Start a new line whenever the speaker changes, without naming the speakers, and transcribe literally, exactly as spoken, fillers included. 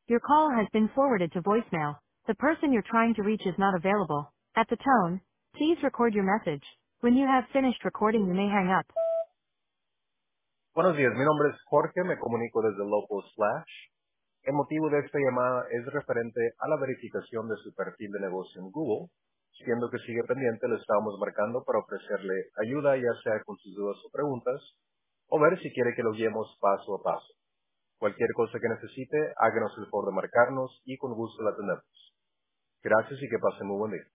Your call has been forwarded to voicemail. The person you're trying to reach is not available. At the tone, please record your message. When you have finished recording, you may hang up.
Buenos días, mi nombre es Jorge, me comunico desde Local Slash. El motivo de esta llamada es referente a la verificación de su perfil de negocio en Google. Siendo que sigue pendiente, le estamos marcando para ofrecerle ayuda, ya sea con sus dudas o preguntas, o ver si quiere que lo guiemos paso a paso. Cualquier cosa que necesite, háganos el favor de marcarnos y con gusto la atendemos. Gracias y que pasen muy buen día.